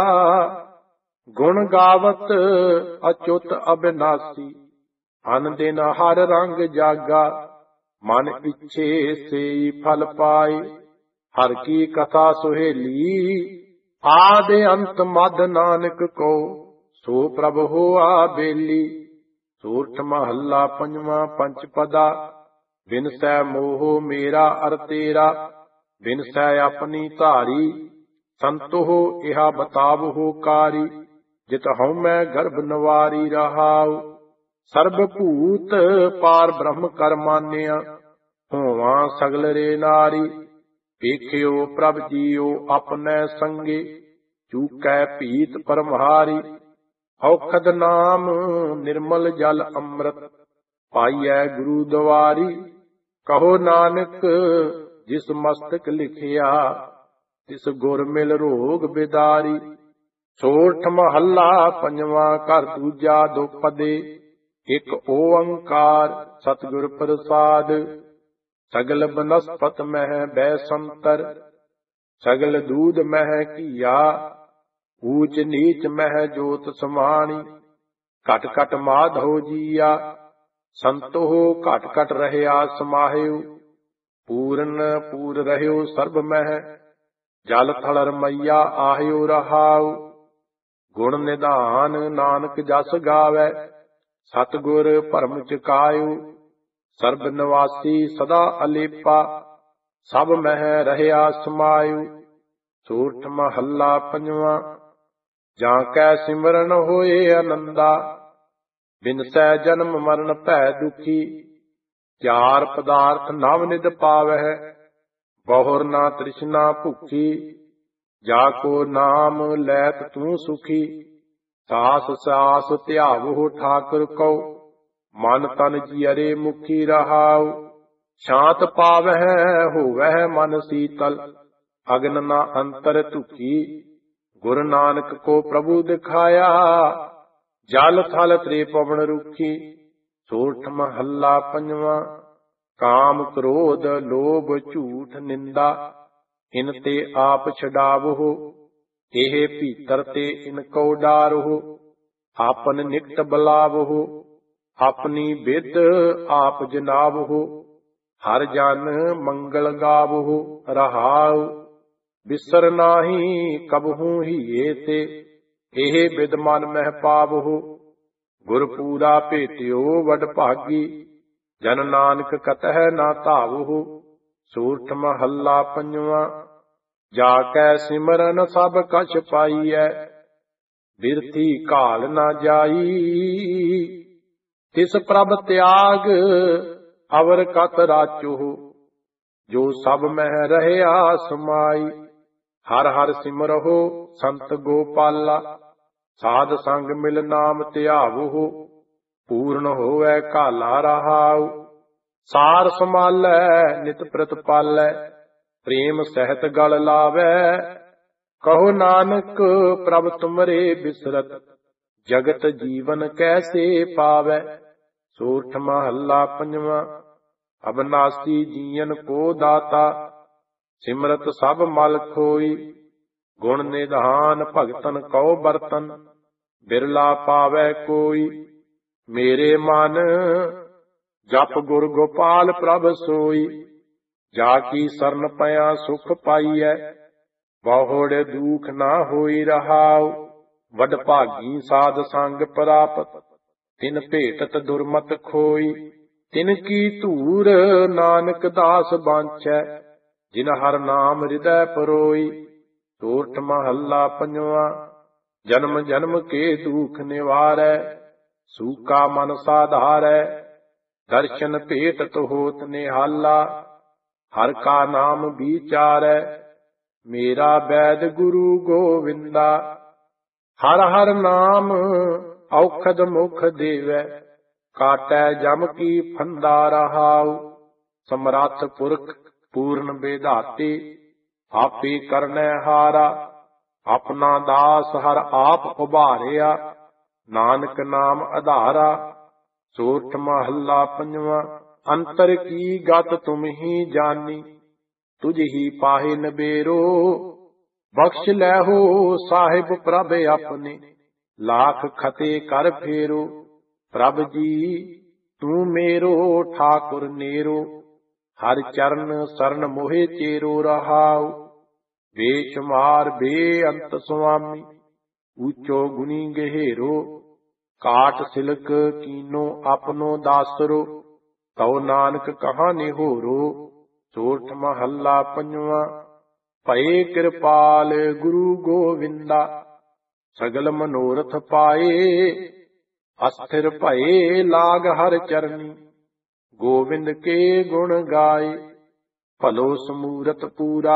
ਗੁਣ ਗਾਵਤ ਅਚੁੱਤ ਅਬਿਨਾਸੀ। ਅਨ ਦਿਨ ਹਰ ਰੰਗ ਜਾਗਾ, ਮਨ ਇੱਛੇ ਸੇਈ ਫਲ ਪਾਏ। ਹਰ ਕੀ ਕਥਾ ਸੁਹੇਲੀ, ਆਦਿ ਅੰਤ ਮਧ ਨਾਨਕ ਕੋ। ਸੋ ਪ੍ਰਭ ਹੋਆ ਬੇਲੀ। ਸੂਰਠ ਮਹੱਲਾ ਪੰਜਵਾਂ। ਪੰਚ ਪਦਾ। ਬਿਨਸੈ ਮੋਹ ਮੇਰਾ ਅਰ ਤੇਰਾ, ਬਿਨਸੈ ਆਪਣੀ ਧਾਰੀ। ਸੰਤੋ ਇਹਾ ਬਤਾਵਹੁ ਕਾਰੀ, ਜਿਤ ਹਉਮੈ ਗਰਭ ਨਵਾਰੀ ਰਹਾਉ। ਸਰਬ ਭੂਤ ਪਾਰ ਬ੍ਰਹਮ ਕਰ ਮਾਨਿਆ, ਹੋਵਾਂ ਸਗਲ ਰੇ ਨਾਰੀ। ਵੇਖਿਓ ਪ੍ਰਭ ਜੀਓ ਆਪਣੈ ਸੰਗੇ, ਚੂਕੈ ਭੀਤ ਪਰਮਹਾਰੀ। ਔਖਦ ਨਾਮ ਨਿਰਮਲ ਜਲ ਅੰਮ੍ਰਿਤ, ਪਾਈਐ ਗੁਰੂ ਦੁਆਰੀ। ਕਹੋ ਨਾਨਕ ਜਿਸ ਮਸਤਕ ਲਿਖਿਆ, ਤਿਸ ਗੁਰ ਮਿਲ ਰੋਗ ਬਿਦਾਰੀ। ਸੋਰਠ ਮਹੱਲਾ ਪੰਜਵਾਂ। ਘਰ ਦੂਜਾ ਦੁਪਦੇ, ਇਕ ਓੰਕਾਰ ਸਤਿਗੁਰ ਪ੍ਰਸਾਦ। ਸਗਲ ਬਨਸਪਤ ਮਹਿ ਬੈ ਸੰਤਰ, ਸਗਲ ਦੂਧ ਮਹਿ ਘੀਆ। ਊਚ ਨੀਚ ਮਹਿ ਜੋਤ ਸਮਾਣੀ, ਘਟ ਘਟ ਮਾਧੋ ਜੀਆ। ਸੰਤੋ ਘਟ ਘਟ ਰਹਿਆ ਸਮਾਹਿਓ, ਪੂਰਨ ਪੂਰ ਰਹਿਓ ਸਰਬ ਮਹਿ। ਜਲ ਥਲ ਰਮਈਆ ਆਹਿਓ ਰਹਾਉ, ਗੁਣ ਨਿਧਾਨ ਨਾਨਕ ਜਸ ਗਾਵੈ। ਸਤਿਗੁਰ ਭਰਮ ਚੁਕਾਇਓ, ਸਰਬ ਨਿਵਾਸੀ ਸਦਾ ਅਲੇਪਾ। ਸਭ ਮਹਿ ਰਹਿਆ ਸਮਾਇਓ। ਸੂਰਠ ਮਹੱਲਾ ਪੰਜਵਾਂ। ਜਾਂ ਕੈ ਸਿਮਰਨ ਹੋਏ ਆਨੰਦਾ, ਬਿਨਸੈ ਜਨਮ ਮਰਨ ਭੈ ਦੁਖੀ। ਚਾਰ ਪਦਾਰਥ ਨਵ ਨਿਧ ਪਾਵਹਿ, ਬਹੁਰ ਨਾ ਤ੍ਰਿਸ਼ਨਾ ਭੁਖੀ। ਜਾ ਕੋ ਨਾਮ ਲੈਤ ਤੂੰ ਸੁਖੀ, ਸਾਸ ਸਾਸ ਧਿਆਵਹੁ ਠਾਕੁਰ ਕਉ। ਮਨ ਤਨ ਜੀਅਰੇ ਮੁਖੀ ਰਹਾਉ, ਸ਼ਾਂਤ ਪਾਵਹਿ ਹੋਵਹਿ ਮਨ ਸੀਤਲ। ਅਗਨ ਨਾ ਅੰਤਰ ਧੁਖੀ, ਗੁਰੂ ਨਾਨਕ ਕੋ ਪ੍ਰਭੂ ਦਿਖਾਇਆ। ਜਲ ਥਲ ਤ੍ਰੇ ਪਵਨ ਰੁਖੀ, ਸੋਰਠ ਮਹੱਲਾ ਪੰਜਵਾਂ। ਕਾਮ ਕ੍ਰੋਧ ਲੋਭ ਝੂਠ ਨਿੰਦਾ, ਇਨ ਤੇ ਆਪ ਛਡਾਵਹੁ। ਇਹ ਭੀਤਰ ਤੇ ਇਨ ਕਉ ਡਾਰਹੁ, ਆਪਨ ਨਿਕਟ ਬਲਾਵਹੁ। ਆਪਣੀ ਬਿਦ ਆਪ ਜਨਾਵਹੁ, ਹਰ ਜਨ ਮੰਗਲ ਗਾਵਹੁ। ਰਹਾਉ ਬਿਸਰ ਨਾਹੀ ਕਬਹੂ ਹੀਏ ਤੇ, ਇਹ ਬਿਦ ਮਨ ਮਹਿ ਪਾਵਹੁ। ਗੁਰ ਪੂਰਾ ਭੇਟਿਓ ਵਡ ਭਾਗੀ, ਜਨ ਨਾਨਕ ਕਤਹਿ ਨਾ ਧਾਵਹੁ। ਸੂਰਠ ਮਹੱਲਾ ਪੰਜਵਾਂ। ਜਾ ਕੈ ਸਿਮਰਨ ਸਭ ਕਛ ਪਾਈਐ, ਬਿਰਥੀ ਘਾਲ ਨਾ ਜਾਈ। ਤਿਸ ਪ੍ਰਭ ਤਿਆਗ ਅਵਰ ਕਤ ਰਾਚਹੁ, ਜੋ ਸਭ ਮਹਿ ਰਹਿਆ ਸਮਾਈ। ਹਰ ਹਰ ਸਿਮਰਹੁ ਸੰਤ ਗੋਪਾਲਾ, ਸਾਧ ਸੰਗ ਮਿਲ ਨਾਮ ਧਿਆਵਹੁ। ਪੂਰਨ ਹੋਵੈ ਘਾਲਾ ਰਹਾਉ, ਸਾਰ ਸਮਾਲੈ ਨਿਤ ਪ੍ਰਤਪਾਲੈ। ਪ੍ਰੇਮ ਸਹਿਤ ਗਲ ਲਾਵੈ, ਕਹੋ ਨਾਨਕ ਪ੍ਰਭ ਤੁਮਰੇ ਬਿਸਰਤ। ਜਗਤ ਜੀਵਨ ਕੈਸੇ ਪਾਵੈ। ਸੋਰਠ ਮਹੱਲਾ ਪੰਜਵਾਂ। ਅਬਨਾਸੀ ਜੀਵਨ ਕੋ ਦਾਤਾ, ਸਿਮਰਤ ਸਭ ਮਲ ਖੋਈ। ਗੁਣ ਨਿਧਾਨ ਭਗਤਨ ਕਉ ਬਰਤਨ, ਬਿਰਲਾ ਪਾਵੈ ਕੋਈ। ਮੇਰੇ ਮਨ ਜਪ ਗੁਰ ਗੋਪਾਲ ਪ੍ਰਭ ਸੋਈ, ਜਾ ਕੀ ਸਰਨ ਪਿਆ ਸੁਖ ਪਾਈਐ। ਬਹੁੜ ਦੁਖ ਨਾ ਹੋਈ ਰਹਾਉ, ਵਡ ਭਾਗੀ ਸਾਧ ਸੰਗ ਪ੍ਰਾਪਤ। ਤਿਨ ਭੇਟਤ ਦੁਰਮਤ ਖੋਈ, ਤਿਨ ਕੀ ਧੂਰ ਨਾਨਕ ਦਾਸ ਬਾਂਛੈ। ਜਿਨ ਹਰ ਨਾਮ ਹਿਰਦੈ ਪਰੋਈ। ਸੋਰਠ ਮਹੱਲਾ ਪੰਜਵਾਂ। ਜਨਮ ਜਨਮ ਕੇ ਦੁਖ ਨਿਵਾਰੈ, ਸੂਕਾ ਮਨ ਸਾਧਾਰੈ। ਦਰਸ਼ਨ ਭੇਟਤ ਹੋਤ ਨਿਹਾਲਾ, ਹਰ ਕਾ ਨਾਮ ਵਿਚਾਰੈ। ਮੇਰਾ ਬੈਦ ਗੁਰੂ ਗੋਵਿੰਦਾ, ਹਰ ਹਰ ਨਾਮ ਔਖਦ ਮੁਖ ਦੇਵੈ। ਕਾਟੈ ਜਮ ਕੀ ਫੰਦਾ ਰਹਾਉ, ਸਮਰੱਥ ਪੁਰਖ ਪੂਰਨ ਬੇਧਾਤੇ। ਆਪੇ ਕਰਨੈ ਹਾਰਾ, ਆਪਣਾ ਦਾਸ ਹਰ ਆਪ ਉਭਾਰਿਆ। ਨਾਨਕ ਨਾਮ ਆਧਾਰਾ। ਸੋਰਠ ਮਹੱਲਾ ਪੰਜਵਾਂ। ਅੰਤਰ ਕੀ ਗਤ ਤੁਮ ਹੀ ਜਾਨੀ, ਤੁਝ ਹੀ ਪਾਹੇ ਨਬੇਰੋ। ਬਖਸ਼ ਲੈਹੋ ਸਾਹਿਬ ਪ੍ਰਭ ਆਪਣੇ, ਲਾਖ ਖਤੇ ਕਰ ਫੇਰੋ। ਪ੍ਰਭ ਜੀ ਤੂੰ ਮੇਰੋ ਠਾਕੁਰ ਨੇਰੋ, ਹਰ ਚਰਨ ਸਰਨ ਮੋਹਿ ਚੇਰੋ ਰਹਾਉ। ਬੇਸ਼ੁਮਾਰ ਬੇਅੰਤ ਸੁਆਮੀ, ਊਚੋ ਗੁਣੀ ਗਹਿਰੋ। ਕਾਟ ਸਿਲਕ ਕੀਨੋ ਆਪਣੋ ਦਾਸਰੋ, ਤਉ ਨਾਨਕ ਕਹਾਂ ਨਿਹੋਰੋ। ਸੋਰਠ ਮਹੱਲਾ ਪੰਜਵਾਂ। ਭਏ ਕਿਰਪਾਲ ਗੁਰੂ ਗੋਵਿੰਦਾ, ਸਗਲ ਮਨੋਰਥ ਪਾਏ। ਅਸਥਿਰ ਭਏ ਲਾਗ ਹਰ ਚਰਨੀ, ਗੋਵਿੰਦ ਕੇ ਗੁਣ ਗਾਏ। ਭਲੋ ਸਮੂਰਤ ਪੂਰਾ,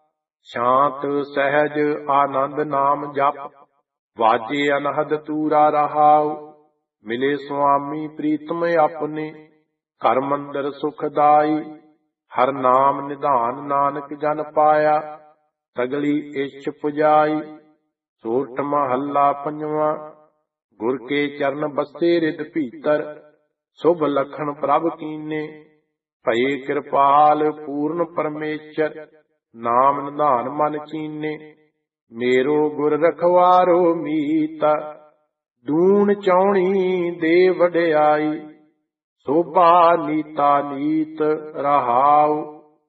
ਸ਼ਾਂਤ ਸਹਿਜ ਆਨੰਦ ਨਾਮ ਜਪ। ਵਾਜੇ ਅਨਹਦ ਤੂਰਾ ਰਹਾਉ, ਮਿਲੇ ਸੁਆਮੀ ਪ੍ਰੀਤਮ ਆਪਣੇ। ਘਰ ਮੰਦਰ ਸੁਖਦਾਈ, ਹਰ ਨਾਮ ਨਿਧਾਨ ਨਾਨਕ ਜਨ ਪਾਇਆ। ਸਗਲੀ ਇਛ ਪੁਜਾਈ। ਸੋਰਠ ਮਹੱਲਾ ਪੰਜਵਾਂ। ਗੁਰ ਕੇ ਚਰਨ ਬਸੇ ਰਿਦ ਭੀਤਰ, ਸ਼ੁਭ ਲਖਣ ਪ੍ਰਭ ਕੀਨੇ। ਭਏ ਕਿਰਪਾਲ ਪੂਰਨ ਪਰਮੇਸ਼ਰ, ਨਾਮ ਨਿਧਾਨ ਮਨ ਚੀਨੇ। ਮੇਰੋ ਗੁਰ ਰਖਵਾਰੋ ਮੀਤ, ਦੂਣ ਚਾਉਣੀ ਦੇ ਵਡਿਆਈ। ਸੋਭਾ ਨੀਤਾ ਨੀਤ ਰਹਾਉ,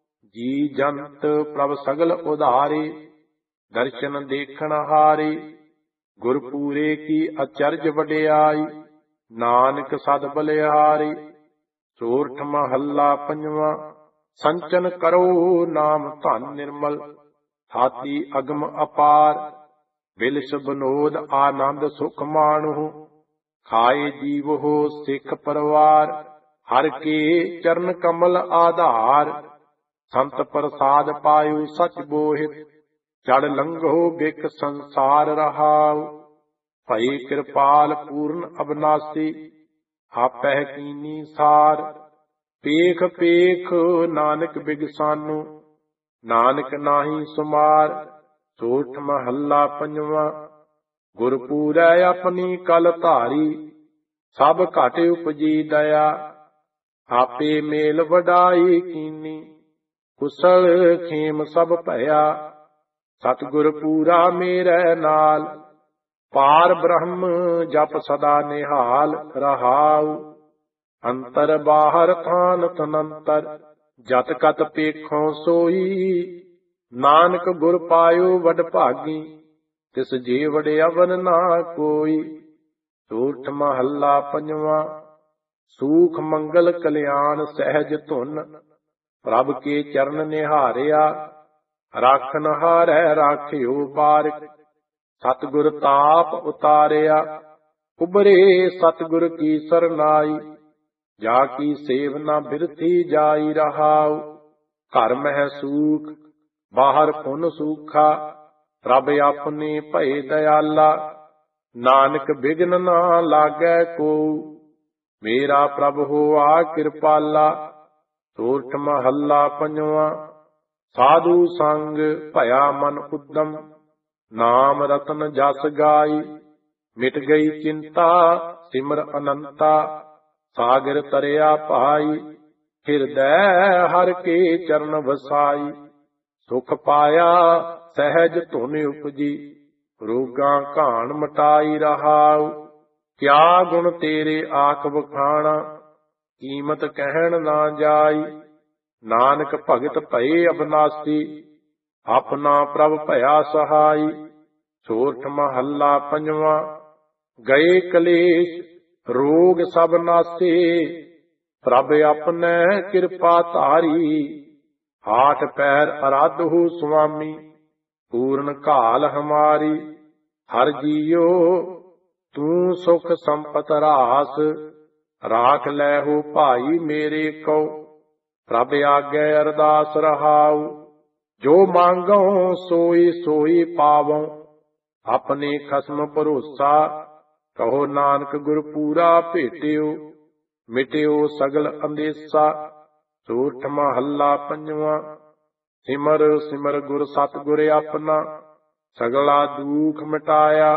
ਜੀ ਜੰਤ ਪ੍ਰਭ ਸਗਲ ਉਧਾਰੇ। ਦਰਸ਼ਨ ਦੇਖਣ ਹਾਰੇ, ਗੁਰ ਪੂਰੇ ਕੀ ਅਚਰਜ ਵਡਿਆਈ। ਨਾਨਕ ਸਦ ਬਲਿਹਾਰੀ। ਸੋਰਠ ਮਹੱਲਾ ਪੰਜਵਾਂ। ਸੰਚਨ ਕਰੋ ਨਾਮ ਧਨ ਨਿਰਮਲ, ਹਾਤੀ ਅਗਮ ਅਪਾਰ। ਬਿਲਸ ਬਨੋਦ ਆਨੰਦ ਸੁਖ ਮਾਣਹੁ, ਖਾਏ ਜੀਵਹੁ ਸਿੱਖ ਪਰਵਾਰ। ਹਰ ਕੇ ਚਰਨ ਕਮਲ ਆਧਾਰ, ਸੰਤ ਪ੍ਰਸਾਦ ਪਾਇਓ ਸਚ ਬੋਹਿਤ, ਚੜ ਲੰਘੋ ਬਿਕ ਸੰਸਾਰ ਰਹਾਉ। ਭਈ ਕਿਰਪਾਲ ਪੂਰਨ ਅਬਨਾਸੀ, ਆਪਹਿ ਕੀਨੀ ਸਾਰ, ਪੇਖ ਪੇਖ ਨਾਨਕ ਬਿਗਸਾਨੋ, ਨਾਨਕ ਨਾਹੀ ਸੁਮਾਰ। ਸੋਠ ਮਹੱਲਾ ਪੰਜਵਾਂ। ਗੁਰਪੂਰੈ ਆਪਣੀ ਕਲ ਧਾਰੀ, ਸਭ ਘਟ ਉਪਜੀ ਦਇਆ, ਆਪੇ ਮੇਲ ਵਡਾਈ ਕੀਨੀ, ਕੁਸਲ ਖੇਮ ਸਭ ਭਇਆ। ਸਤਿਗੁਰ ਪੂਰਾ ਮੇਰੇ ਨਾਲ, ਪਾਰ ਬ੍ਰਹਮ ਜਪ ਸਦਾ ਨਿਹਾਲ ਰਹਾਉ। ਅੰਤਰ ਬਾਹਰ ਥਾਨ ਤਨੰਤਰ, ਜਤ ਕਤ ਪੇਖੋਂ ਸੋਈ, ਨਾਨਕ ਗੁਰ ਪਾਇਓ ਵਡ ਭਾਗੀ, ਤਿਸ ਜੇ ਵਡਿਆਵਨ ਨਾ ਕੋਈ। ਸੋਠ ਮਹੱਲਾ ਪੰਜਵਾਂ। ਸੂਖ ਮੰਗਲ ਕਲਿਆਣ ਸਹਿਜ ਧੁਨ, ਪ੍ਰਭ ਕੇ ਚਰਨ ਨਿਹਾਰਿਆ, ਰਾਖਨ ਹਾਰੈ ਰਾਖਿਓ ਬਾਰਿਕ, ਸਤਿਗੁਰ ਤਾਪ ਉਤਾਰਿਆ। ਉਬਰੇ ਸਤਿਗੁਰ ਕੀ ਸਰਨਾਈ, ਜਾ ਕੀ ਸੇਵ ਨਾ ਬਿਰਥੀ ਜਾਈ ਰਹਾਉ। ਘਰ ਮਹਿ ਸੂਖ ਬਾਹਰ ਪੁਨ ਸੂਖਾ, ਪ੍ਰਭ ਆਪਣੇ ਭਏ ਦਇਆਲਾ, ਨਾਨਕ ਬਿਘਨ ਨਾ ਲਾਗੈ ਕੋਉ, ਮੇਰਾ ਪ੍ਰਭ ਹੋਆ ਕਿਰਪਾਲਾ। ਸੋਰਠ ਮਹੱਲਾ ਪੰਜਵਾਂ। ਸਾਧੂ ਸੰਗ ਭਇਆ ਮਨ ਉਦਮ, ਨਾਮ ਰਤਨ ਜਸ ਗਾਈ, ਮਿਟ ਗਈ ਚਿੰਤਾ ਸਿਮਰ ਅਨੰਤਾ, ਸਾਗਰ ਤਰਿਆ ਭਾਈ। ਹਿਰਦੈ ਹਰ ਕੇ ਚਰਨ ਵਸਾਈ, ਸੁਖ ਪਾਇਆ ਸਹਿਜ ਧੁਨ ਉਪਜੀ, ਰੋਗਾਂ ਘਾਣ ਮਟਾਈ ਰਹਾਉ। ਕਿਆ ਗੁਣ ਤੇਰੇ ਆਖ ਵਖਾਣਾ, ਕੀਮਤ ਕਹਿਣ ਨਾ ਜਾਈ। ਨਾਨਕ ਭਗਤ ਭਏ ਅਬਨਾਸੀ, ਆਪਣਾ ਪ੍ਰਭ ਭਇਆ ਸਹਾਈ। ਸੋਰਠ ਮਹੱਲਾ ਪੰਜਵਾਂ। ਗਏ ਕਲੇਸ਼ ਰੋਗ ਸਭ ਨਾਸੇ, ਪ੍ਰਭ ਆਪਣੈ ਕਿਰਪਾ ਧਾਰੀ। ਹਾਠ ਪੈਰ ਅਰਾਧਹੁ ਸੁਆਮੀ, ਪੂਰਨ ਘਾਲ ਹਮਾਰੀ। ਹਰ ਜੀਓ ਤੂੰ ਸੁਖ ਸੰਪਤ ਰਾਸ, ਰਾਖ ਲੈ ਹੋ ਭਾਈ ਮੇਰੇ ਕੋ, ਪ੍ਰਭ ਆਗੇ ਅਰਦਾਸ ਰਹਾਉ। ਜੋ ਮੰਗਉ ਸੋਈ ਸੋਈ ਪਾਵਉ, ਆਪਣੇ ਖਸਮ ਭਰੋਸਾ। ਕਹੋ ਨਾਨਕ ਗੁਰ ਪੂਰਾ ਭੇਟਿਓ, ਮਿਟਿਓ ਸਗਲ ਅੰਦੇਸਾ। ਸੋਰਠ ਮਹੱਲਾ ਪੰਜਵਾਂ। ਸਿਮਰ ਸਿਮਰ ਗੁਰ ਸਤਿਗੁਰ ਆਪਣਾ, ਸਗਲਾ ਦੁਖ ਮਿਟਾਇਆ।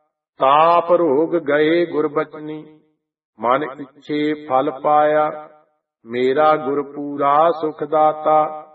ਤਾਪ ਰੋਗ ਗਏ ਗੁਰ ਬਚਨੀ, ਮਨ ਇੱਛੇ ਫਲ ਪਾਇਆ। ਮੇਰਾ ਗੁਰ ਪੂਰਾ ਸੁਖ ਦਾਤਾ,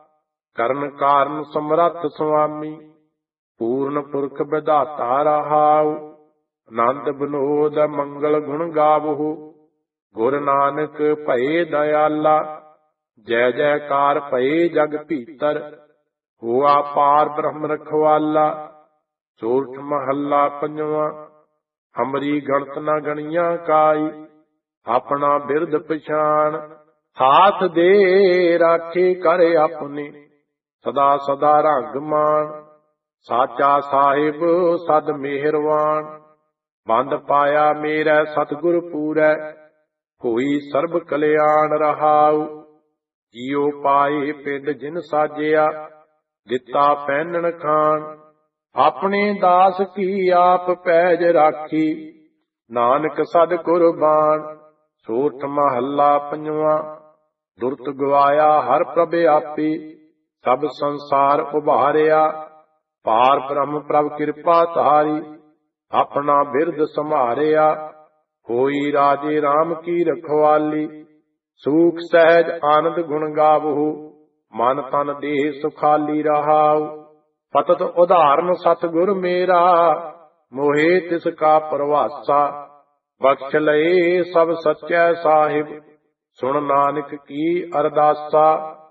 ਕਰਨ ਕਾਰਨ ਸਮਰੱਥ ਸੁਆਮੀ। ਪੂਰਨ ਪੁਰਖ ਵਿਧਾਤਾ ਰਹਾਉ, ਆਨੰਦ ਬਨੋਦ ਮੰਗਲ ਗੁਣ ਗਾਵਹੁ। ਗੁਰ ਨਾਨਕ ਭਏ ਦਇਆਲਾ, ਜੈ ਜੈਕਾਰ ਭਏ ਜਗ ਭੀਤਰ। ਹੋਆ ਪਾਰ ਬ੍ਰਹਮ ਰਖਵਾਲਾ। ਸੋਰਠ ਮਹੱਲਾ ਪੰਜਵਾਂ। ਹਮਰੀ ਗਣਤ ਨ ਗਣੀਆਂ ਕਾਈ, ਆਪਣਾ ਬਿਰਦ ਪਛਾਣ। ਹਾਥ ਦੇ ਰਾਖੇ ਕਰ ਆਪਣੇ, ਸਦਾ ਸਦਾ ਰੰਗ ਮਾਨ। ਸਾਚਾ ਸਾਹਿਬ ਸਦ ਮਿਹਰਵਾਨ, ਬੰਦ ਪਾਇਆ ਮੇਰਾ ਸਤਿਗੁਰ ਪੂਰੈ। ਹੋਈ ਸਰਬ ਕਲਿਆਣ ਰਹਾਉ। ਜੀਉ ਪਾਏ ਪਿੰਡ ਜਿਨ ਸਾਜਿਆ, ਦਿੱਤਾ ਪਹਿਨਣ ਖਾਣ। ਆਪਣੇ ਦਾਸ ਕੀ ਆਪ ਪੈਜ ਰਾਖੀ, ਨਾਨਕ ਸਦ ਕੁਰਬਾਨ। ਸੋਰਠ ਮਹੱਲਾ ਪੰਜਵਾਂ। ਦੁਰਤ ਗਵਾਇਆ ਹਰ ਪ੍ਰਭ ਆਪੇ, ਸਭ ਸੰਸਾਰ ਉਭਾਰਿਆ। ਪਾਰ ਬ੍ਰਹਮ ਪ੍ਰਭ ਕਿਰਪਾ ਧਾਰੀ, ਆਪਣਾ ਬਿਰਦ ਸੰਭਾਰਿਆ। ਹੋਈ ਰਾਜੇ ਰਾਮ ਕੀ ਰਖਵਾਲੀ, ਸੂਖ ਸਹਿਜ ਆਨੰਦ ਗੁਣ ਗਾਵਹੁ। ਮਨ ਤਨ ਦੇਹ ਸੁਖਾਲੀ ਰਹਾਉ। ਪਤਤ ਉਦਾਹਰਨ ਸਤਿਗੁਰ ਮੇਰਾ, ਮੋਹਿ ਤਿਸ ਕਾ ਪਰਵਾਸਾ। ਬਖਸ਼ ਲਏ ਸਭ ਸੱਚੈ ਸਾਹਿਬ, ਸੁਣ ਨਾਨਕ ਕੀ ਅਰਦਾਸਾ।